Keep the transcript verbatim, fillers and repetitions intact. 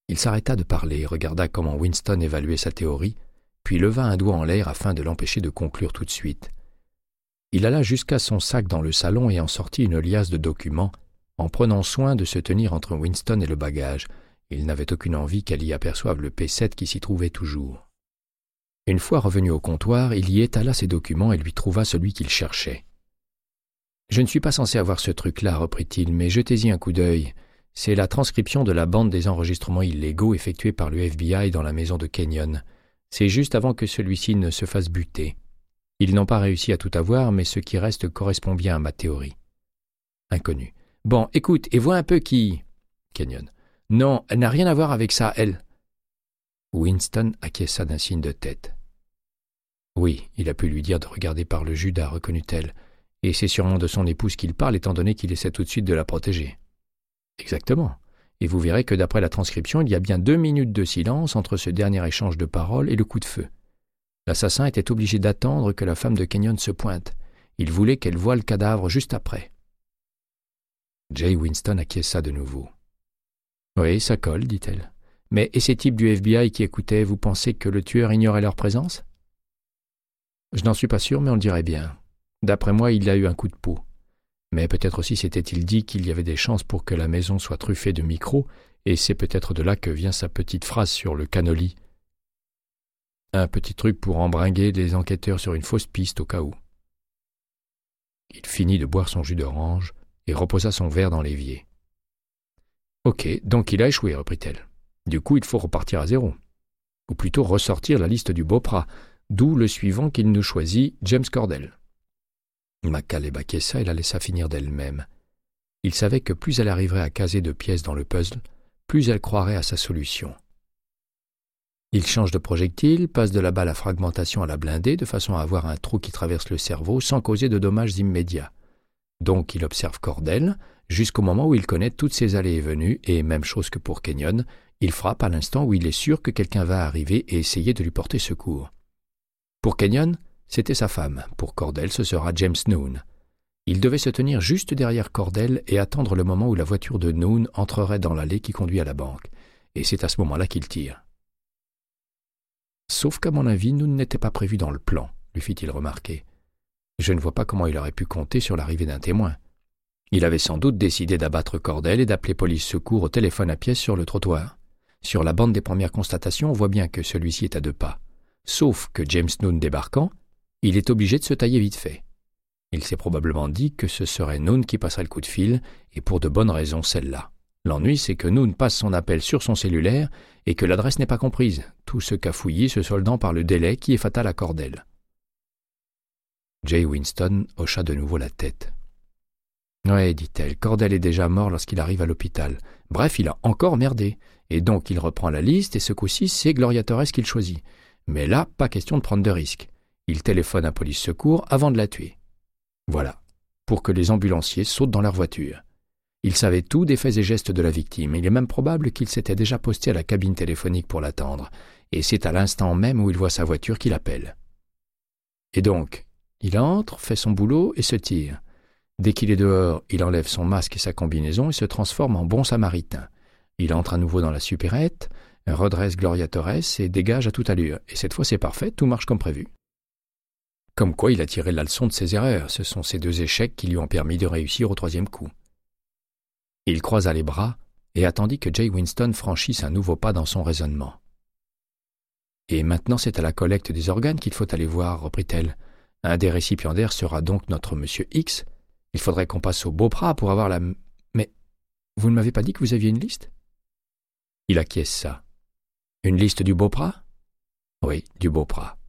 Il s'arrêta de parler, regarda comment Winston évaluait sa théorie, puis leva un doigt en l'air afin de l'empêcher de conclure tout de suite. Il alla jusqu'à son sac dans le salon et en sortit une liasse de documents, en prenant soin de se tenir entre Winston et le bagage. Il n'avait aucune envie qu'elle y aperçoive le P sept qui s'y trouvait toujours. Une fois revenu au comptoir, il y étala ses documents et lui trouva celui qu'il cherchait. « Je ne suis pas censé avoir ce truc-là, reprit-il, mais jetez-y un coup d'œil. C'est la transcription de la bande des enregistrements illégaux effectués par le F B I dans la maison de Kenyon. C'est juste avant que celui-ci ne se fasse buter. Ils n'ont pas réussi à tout avoir, mais ce qui reste correspond bien à ma théorie. » Inconnu. « Bon, écoute, et vois un peu qui... » Kenyon. « Non, elle n'a rien à voir avec ça, elle. » Winston acquiesça d'un signe de tête. « Oui, il a pu lui dire de regarder par le Judas, reconnut-elle. Et c'est sûrement de son épouse qu'il parle, étant donné qu'il essaie tout de suite de la protéger. » Exactement. Et vous verrez que d'après la transcription, il y a bien deux minutes de silence entre ce dernier échange de paroles et le coup de feu. L'assassin était obligé d'attendre que la femme de Kenyon se pointe. Il voulait qu'elle voie le cadavre juste après. Jay Winston acquiesça de nouveau. « Oui, ça colle, dit-elle. Mais et ces types du F B I qui écoutaient, vous pensez que le tueur ignorait leur présence? » Je n'en suis pas sûr, mais on le dirait bien. D'après moi, il a eu un coup de peau. Mais peut-être aussi s'était-il dit qu'il y avait des chances pour que la maison soit truffée de micros, et c'est peut-être de là que vient sa petite phrase sur le cannoli. Un petit truc pour embringuer les enquêteurs sur une fausse piste au cas où. Il finit de boire son jus d'orange et reposa son verre dans l'évier. « Ok, donc il a échoué, reprit-elle. Du coup, il faut repartir à zéro. Ou plutôt ressortir la liste du Beauprat, d'où le suivant qu'il nous choisit, James Cordell. » McCaleb acquiesça et la laissa finir d'elle-même. Il savait que plus elle arriverait à caser de pièces dans le puzzle, plus elle croirait à sa solution. Il change de projectile, passe de la balle à fragmentation à la blindée, de façon à avoir un trou qui traverse le cerveau sans causer de dommages immédiats. Donc il observe Cordell, jusqu'au moment où il connaît toutes ses allées et venues, et même chose que pour Kenyon, il frappe à l'instant où il est sûr que quelqu'un va arriver et essayer de lui porter secours. Pour Kenyon, c'était sa femme. Pour Cordell, ce sera James Noon. Il devait se tenir juste derrière Cordell et attendre le moment où la voiture de Noon entrerait dans l'allée qui conduit à la banque. Et c'est à ce moment-là qu'il tire. Sauf qu'à mon avis, Noon n'était pas prévu dans le plan, lui fit-il remarquer. Je ne vois pas comment il aurait pu compter sur l'arrivée d'un témoin. Il avait sans doute décidé d'abattre Cordell et d'appeler police secours au téléphone à pièces sur le trottoir. Sur la bande des premières constatations, on voit bien que celui-ci est à deux pas. Sauf que James Noon débarquant, il est obligé de se tailler vite fait. Il s'est probablement dit que ce serait Noon qui passerait le coup de fil, et pour de bonnes raisons celle-là. L'ennui, c'est que Noon passe son appel sur son cellulaire et que l'adresse n'est pas comprise, tout ce cafouillis se soldant par le délai qui est fatal à Cordell. Jay Winston hocha de nouveau la tête. « Ouais, dit-elle, Cordell est déjà mort lorsqu'il arrive à l'hôpital. Bref, il a encore merdé. Et donc il reprend la liste et ce coup-ci, c'est Gloria Torres qu'il choisit. Mais là, pas question de prendre de risques. Il téléphone à police secours avant de la tuer. Voilà, pour que les ambulanciers sautent dans leur voiture. Il savait tout des faits et gestes de la victime. Il est même probable qu'il s'était déjà posté à la cabine téléphonique pour l'attendre. Et c'est à l'instant même où il voit sa voiture qu'il appelle. Et donc, il entre, fait son boulot et se tire. Dès qu'il est dehors, il enlève son masque et sa combinaison et se transforme en bon samaritain. Il entre à nouveau dans la supérette, redresse Gloria Torres et dégage à toute allure. Et cette fois, c'est parfait, tout marche comme prévu. Comme quoi il a tiré la leçon de ses erreurs. Ce sont ces deux échecs qui lui ont permis de réussir au troisième coup. Il croisa les bras et attendit que Jay Winston franchisse un nouveau pas dans son raisonnement. « Et maintenant, c'est à la collecte des organes qu'il faut aller voir, reprit-elle. Un des récipiendaires sera donc notre monsieur X. Il faudrait qu'on passe au Beauprat pour avoir la... Mais vous ne m'avez pas dit que vous aviez une liste ?» Il acquiesça. « Une liste du Beauprat ?»« Oui, du Beauprat.